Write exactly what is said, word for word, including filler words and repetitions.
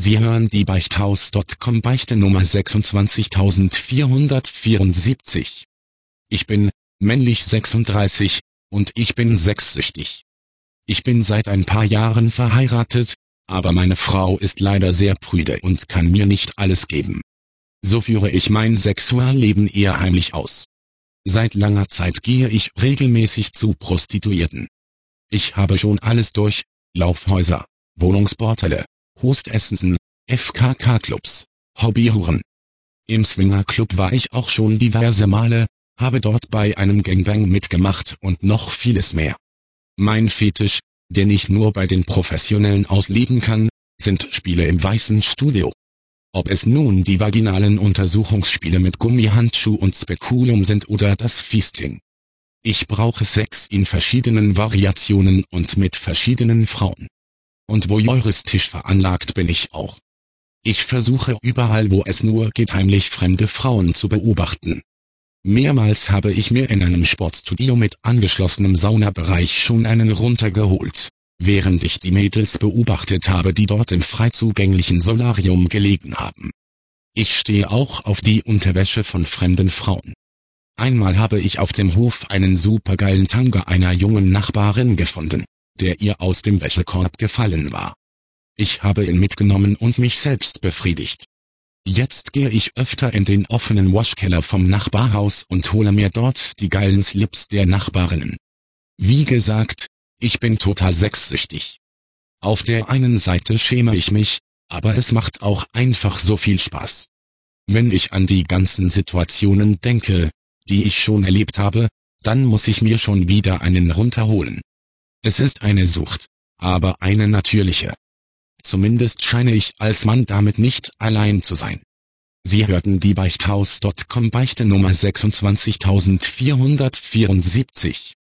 Sie hören die Beichthaus Punkt com Beichte Nummer sechsundzwanzigtausendvierhundertvierundsiebzig. Ich bin, männlich sechsunddreißig, und ich bin sexsüchtig. Ich bin seit ein paar Jahren verheiratet, aber meine Frau ist leider sehr prüde und kann mir nicht alles geben. So führe ich mein Sexualleben eher heimlich aus. Seit langer Zeit gehe ich regelmäßig zu Prostituierten. Ich habe schon alles durch: Laufhäuser, Wohnungsbordelle, Hostessen, F K K-Clubs, Hobbyhuren. Im Swingerclub war ich auch schon diverse Male, habe dort bei einem Gangbang mitgemacht und noch vieles mehr. Mein Fetisch, den ich nur bei den Professionellen ausleben kann, sind Spiele im weißen Studio. Ob es nun die vaginalen Untersuchungsspiele mit Gummihandschuh und Spekulum sind oder das Feasting. Ich brauche Sex in verschiedenen Variationen und mit verschiedenen Frauen. Und voyeuristisch veranlagt bin ich auch. Ich versuche überall, wo es nur geht, heimlich fremde Frauen zu beobachten. Mehrmals habe ich mir in einem Sportstudio mit angeschlossenem Saunabereich schon einen runtergeholt, während ich die Mädels beobachtet habe, die dort im frei zugänglichen Solarium gelegen haben. Ich stehe auch auf die Unterwäsche von fremden Frauen. Einmal habe ich auf dem Hof einen supergeilen Tanga einer jungen Nachbarin gefunden, der ihr aus dem Wäschekorb gefallen war. Ich habe ihn mitgenommen und mich selbst befriedigt. Jetzt gehe ich öfter in den offenen Waschkeller vom Nachbarhaus und hole mir dort die geilen Slips der Nachbarinnen. Wie gesagt, ich bin total sexsüchtig. Auf der einen Seite schäme ich mich, aber es macht auch einfach so viel Spaß. Wenn ich an die ganzen Situationen denke, die ich schon erlebt habe, dann muss ich mir schon wieder einen runterholen. Es ist eine Sucht, aber eine natürliche. Zumindest scheine ich als Mann damit nicht allein zu sein. Sie hörten die Beichthaus Punkt com Beichte Nummer sechsundzwanzigtausendvierhundertvierundsiebzig.